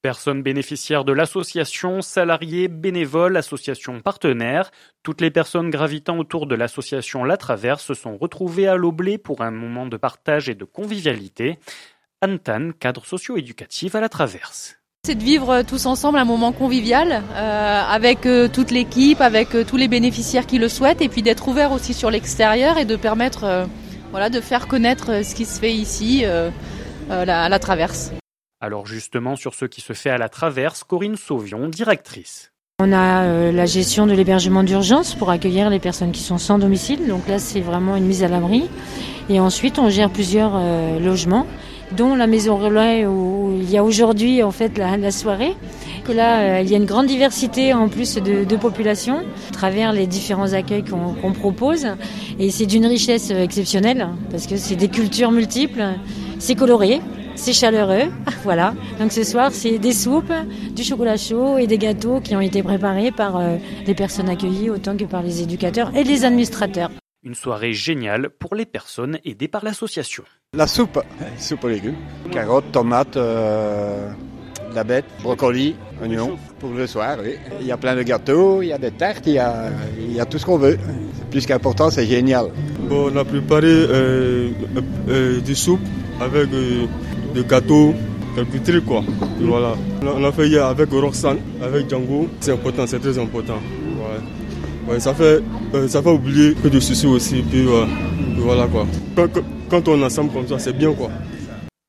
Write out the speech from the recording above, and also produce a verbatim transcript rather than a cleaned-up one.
Personnes bénéficiaires de l'association, salariés, bénévoles, associations partenaires, toutes les personnes gravitant autour de l'association La Traverse se sont retrouvées à l'Oblé pour un moment de partage et de convivialité. Anne Tan, cadre socio-éducatif à La Traverse. C'est de vivre tous ensemble un moment convivial euh, avec euh, toute l'équipe, avec euh, tous les bénéficiaires qui le souhaitent, et puis d'être ouvert aussi sur l'extérieur et de permettre euh, voilà, de faire connaître euh, ce qui se fait ici euh, euh, la, à La Traverse. Alors justement, sur ce qui se fait à La Traverse, Corinne Sauvion, directrice. On a euh, la gestion de l'hébergement d'urgence pour accueillir les personnes qui sont sans domicile. Donc là, c'est vraiment une mise à l'abri. Et ensuite, on gère plusieurs euh, logements, dont la maison relais où il y a aujourd'hui en fait la, la soirée. Que là, euh, il y a une grande diversité en plus de, de population à travers les différents accueils qu'on, qu'on propose. Et c'est d'une richesse exceptionnelle parce que c'est des cultures multiples, c'est coloré. C'est chaleureux, voilà. Donc ce soir, c'est des soupes, du chocolat chaud et des gâteaux qui ont été préparés par euh, les personnes accueillies autant que par les éducateurs et les administrateurs. Une soirée géniale pour les personnes aidées par l'association. La soupe, soupe aux légumes, carottes, tomates, euh, de la bête, brocoli, oignons pour le soir, oui. Il y a plein de gâteaux, il y a des tartes, il y a, il y a tout ce qu'on veut. Plus qu'important, c'est génial. Bon, on a préparé euh, euh, des soupes avec euh, des gâteaux, quelques trucs quoi. Et voilà. On a fait hier avec Roxane, avec Django. C'est important, c'est très important. Ouais. Ouais, ça fait, euh, ça fait oublier que de soucis aussi. Puis, euh, puis voilà quoi. Quand, quand on est ensemble comme ça, c'est bien quoi.